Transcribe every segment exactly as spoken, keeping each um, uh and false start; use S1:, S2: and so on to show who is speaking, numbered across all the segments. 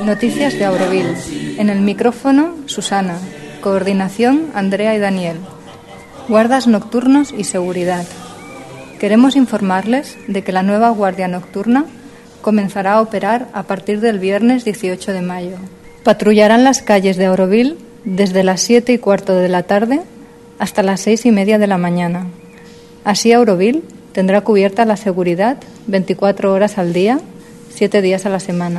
S1: Noticias de Auroville. En el micrófono, Susana. Coordinación, Andrea y Daniel. Guardas nocturnos y seguridad. Queremos informarles de que la nueva guardia nocturna comenzará a operar a partir del viernes dieciocho de mayo. Patrullarán las calles de Auroville desde las siete y cuarto de la tarde hasta las seis y media de la mañana. Así Auroville tendrá cubierta la seguridad veinticuatro horas al día, siete días a la semana.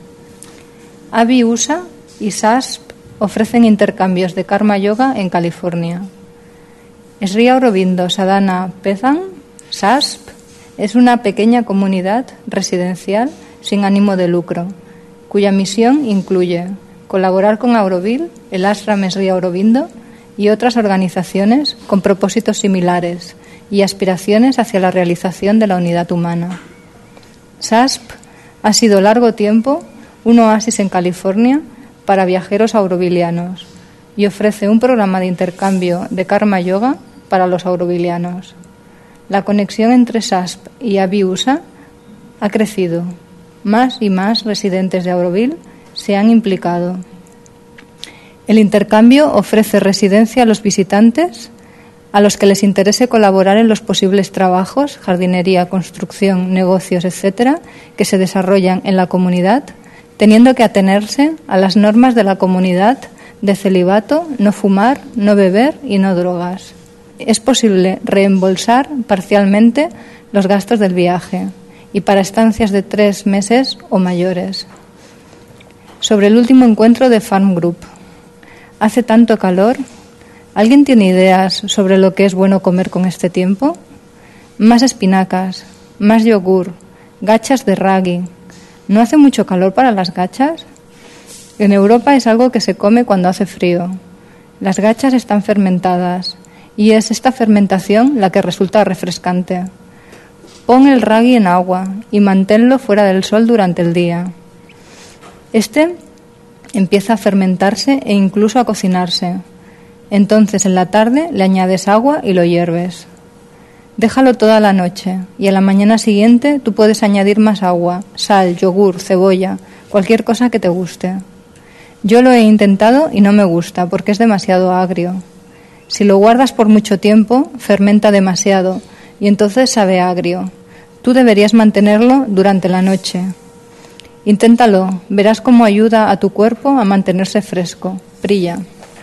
S1: A B I U S A y S A S P ofrecen intercambios de Karma Yoga en California. Sri Aurobindo Sadhana Pedan, S A S P, es una pequeña comunidad residencial sin ánimo de lucro, cuya misión incluye colaborar con Auroville, el Ashram Sri Aurobindo y otras organizaciones con propósitos similares y aspiraciones hacia la realización de la unidad humana. S A S P ha sido largo tiempo un oasis en California para viajeros aurovilianos y ofrece un programa de intercambio de Karma Yoga para los aurovilianos. La conexión entre S A S P y A B I U S A ha crecido. Más y más residentes de Auroville se han implicado. El intercambio ofrece residencia a los visitantes a los que les interese colaborar en los posibles trabajos, jardinería, construcción, negocios, etcétera, que se desarrollan en la comunidad, teniendo que atenerse a las normas de la comunidad de celibato, no fumar, no beber y no drogas. Es posible reembolsar parcialmente los gastos del viaje y para estancias de tres meses o mayores. Sobre el último encuentro de Farm Group. Hace tanto calor. ¿Alguien tiene ideas sobre lo que es bueno comer con este tiempo? Más espinacas, más yogur, gachas de ragi. ¿No hace mucho calor para las gachas? En Europa es algo que se come cuando hace frío. Las gachas están fermentadas y es esta fermentación la que resulta refrescante. Pon el ragi en agua y manténlo fuera del sol durante el día. Este empieza a fermentarse e incluso a cocinarse. Entonces en la tarde le añades agua y lo hierves. Déjalo toda la noche y a la mañana siguiente tú puedes añadir más agua, sal, yogur, cebolla, cualquier cosa que te guste. Yo lo he intentado y no me gusta porque es demasiado agrio. Si lo guardas por mucho tiempo, fermenta demasiado y entonces sabe agrio. Tú deberías mantenerlo durante la noche. Inténtalo, verás cómo ayuda a tu cuerpo a mantenerse fresco. Brilla.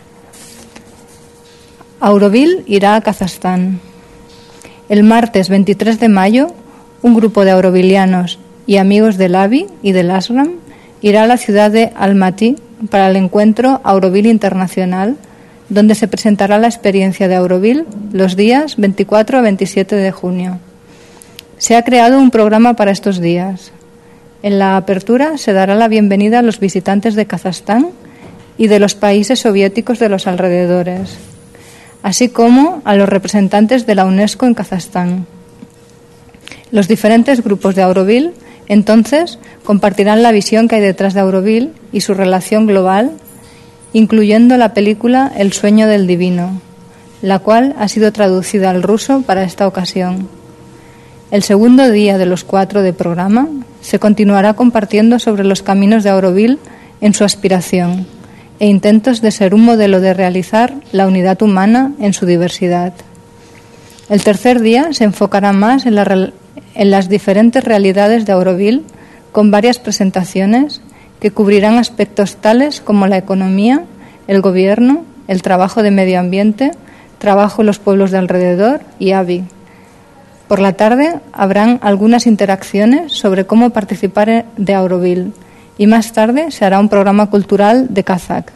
S1: Auroville irá a Kazajstán. El martes veintitrés de mayo, un grupo de aurovilianos y amigos del A B I y del Ashram irá a la ciudad de Almaty para el encuentro Auroville Internacional, donde se presentará la experiencia de Auroville los días veinticuatro a veintisiete de junio. Se ha creado un programa para estos días. En la apertura se dará la bienvenida a los visitantes de Kazajstán y de los países soviéticos de los alrededores, así como a los representantes de la UNESCO en Kazajstán. Los diferentes grupos de Auroville, entonces, compartirán la visión que hay detrás de Auroville y su relación global, incluyendo la película El sueño del divino, la cual ha sido traducida al ruso para esta ocasión. El segundo día de los cuatro de programa se continuará compartiendo sobre los caminos de Auroville en su aspiración e intentos de ser un modelo de realizar la unidad humana en su diversidad. El tercer día se enfocará más en, la, en las diferentes realidades de Auroville, con varias presentaciones que cubrirán aspectos tales como la economía, el gobierno, el trabajo de medio ambiente, trabajo en los pueblos de alrededor y A B I. Por la tarde habrán algunas interacciones sobre cómo participar de Auroville, y más tarde se hará un programa cultural de Kazakh.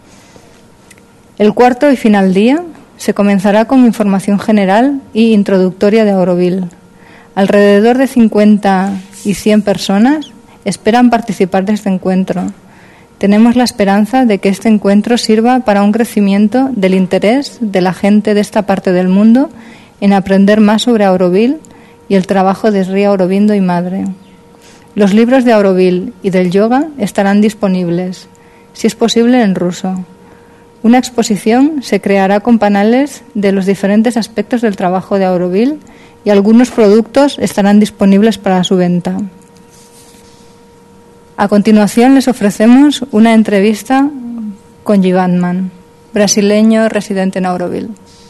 S1: El cuarto y final día se comenzará con información general y introductoria de Auroville. Alrededor de cincuenta y cien personas esperan participar de este encuentro. Tenemos la esperanza de que este encuentro sirva para un crecimiento del interés de la gente de esta parte del mundo en aprender más sobre Auroville y el trabajo de Sri Aurobindo y Madre. Los libros de Auroville y del yoga estarán disponibles, si es posible en ruso. Una exposición se creará con paneles de los diferentes aspectos del trabajo de Auroville y algunos productos estarán disponibles para su venta. A continuación les ofrecemos una entrevista con Givatman, brasileño residente en Auroville.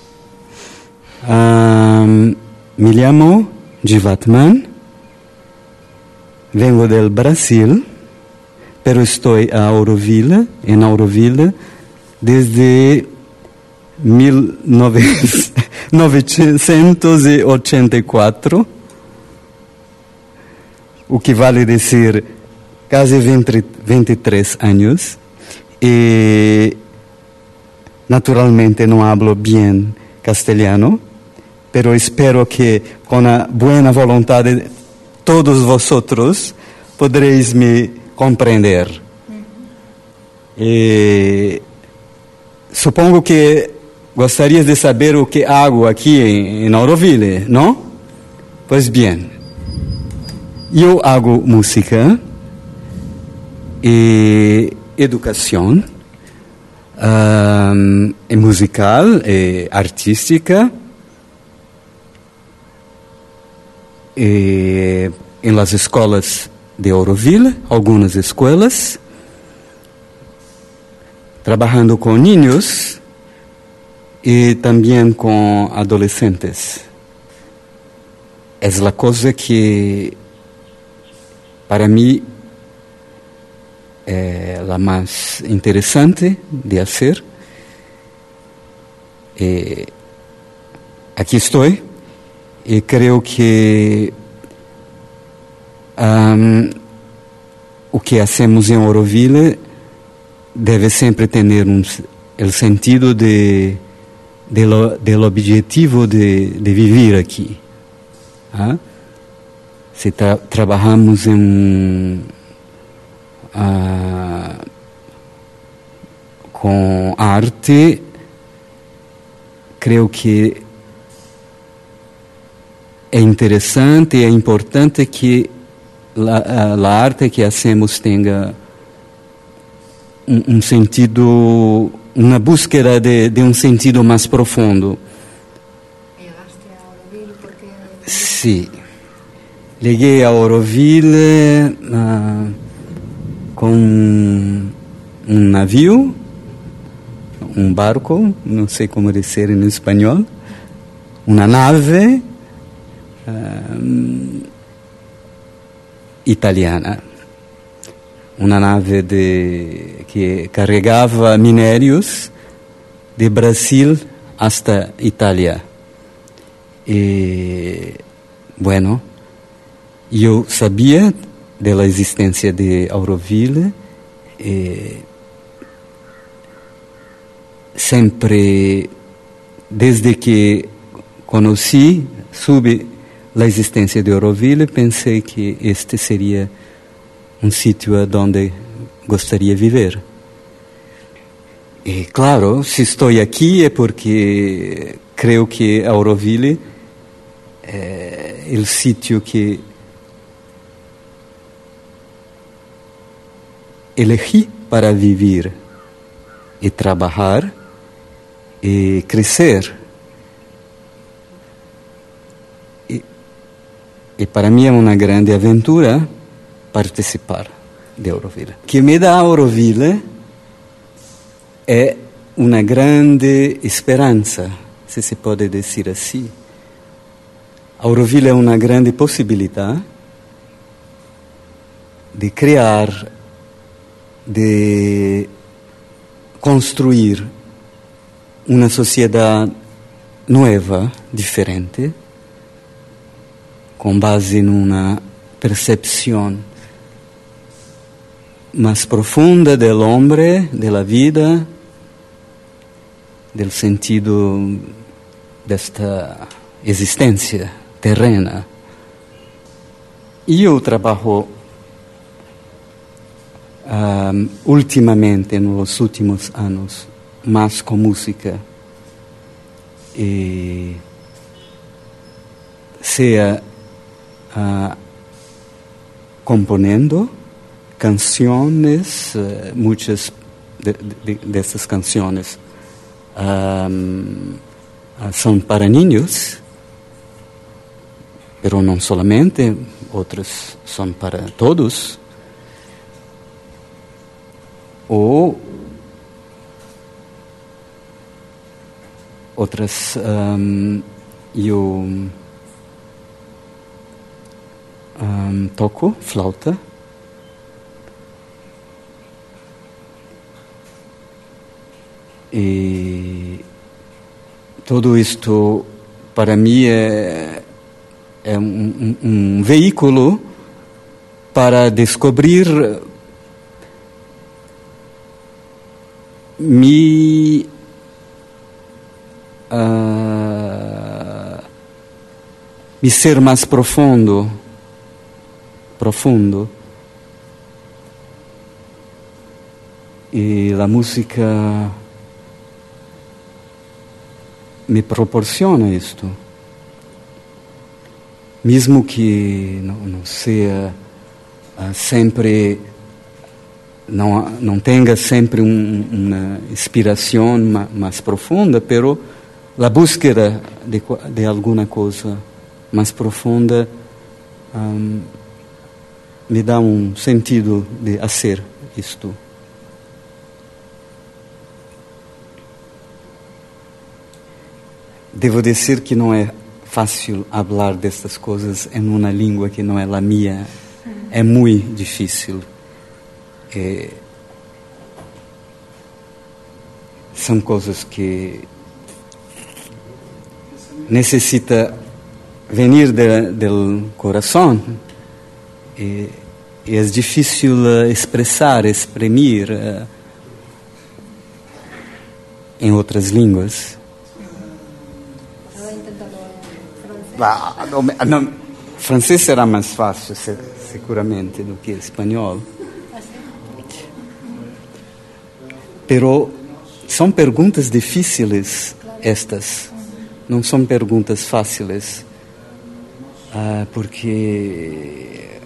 S2: Um, me llamo Givatman, vengo del Brasil, pero estoy a Auroville, en Auroville desde mil novecientos ochenta y cuatro, o que vale decir casi veintitrés años, y naturalmente no hablo bien castellano, pero espero que con la buena voluntad de todos vosotros podréis me comprender. Uh-huh. Y supongo que gostarías de saber o que hago aquí en, en Auroville, ¿no? Pues bien, yo hago música y educación um, y musical y artística y en las escuelas de Auroville, algunas escuelas, trabajando con niños y también con adolescentes. Es la cosa que para mí es la más interesante de hacer. Eh, aquí estoy y creo que um, o que hacemos en Auroville debe siempre tener un, el sentido de, de lo, del objetivo de, de vivir aquí. ¿Ah? Si tra- trabajamos en, uh, con arte, creo que es interesante y es importante que la, la arte que hacemos tenga un, un sentido, una búsqueda de, de un sentido más profundo.
S1: ¿Llegaste a Auroville porque...?
S2: Sí. Llegué a Auroville uh, con un navío, un barco, no sé cómo decir en español, una nave uh, italiana, una nave de, que cargaba minerios de Brasil hasta Italia. Y bueno, yo sabía de la existencia de Auroville, eh, siempre desde que conocí, supe la existencia de Auroville, pensé que este sería un sitio donde gustaría vivir. Y claro, si estoy aquí es porque creo que Auroville es el sitio que elegí para vivir y trabajar y crecer. Y, y para mí es una grande aventura participar de Auroville. Que me da Auroville es una grande esperanza, si se puede decir así. Auroville es una grande posibilidad de crear, de construir una sociedad nueva, diferente, con base en una percepción más profunda del hombre, de la vida, del sentido de esta existencia terrena. Y yo trabajo um, últimamente, en los últimos años, más con música, y sea uh, componiendo canciones, uh, muchas de, de, de estas canciones um, uh, son para niños, pero no solamente, otras son para todos. o outras um, eu um, toco flauta. E tudo isto para mim é, é um, um, um veículo para descobrir me uh, me ser mais profundo, profundo. E a música me proporciona isto, mesmo que não, não seja uh, sempre, não, não tenha sempre um, uma inspiração ma, mais profunda, pero a búsqueda de, de alguma coisa mais profunda um, me dá um sentido de fazer isto. Devo dizer que não é fácil falar destas coisas em uma língua que não é a minha. É muito difícil. É, são coisas que necessita venir de, do coração e, e é difícil uh, expressar, exprimir uh, em outras línguas. Ah, não, não, francês será mais fácil, seguramente, do que espanhol. Pero são perguntas difíceis estas. Não são perguntas fáceis. Ah, porque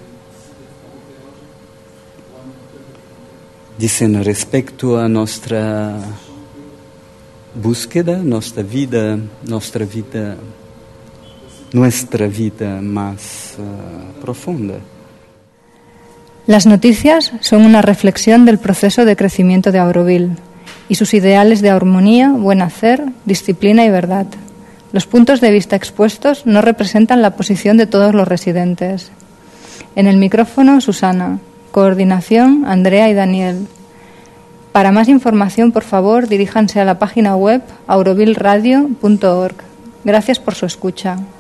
S2: dizem respeito a nossa búsqueda, nossa vida, nossa vida. Nuestra vida más uh, profunda.
S1: Las noticias son una reflexión del proceso de crecimiento de Auroville y sus ideales de armonía, buen hacer, disciplina y verdad. Los puntos de vista expuestos no representan la posición de todos los residentes. En el micrófono, Susana. Coordinación, Andrea y Daniel. Para más información, por favor, diríjanse a la página web auroville radio punto org. Gracias por su escucha.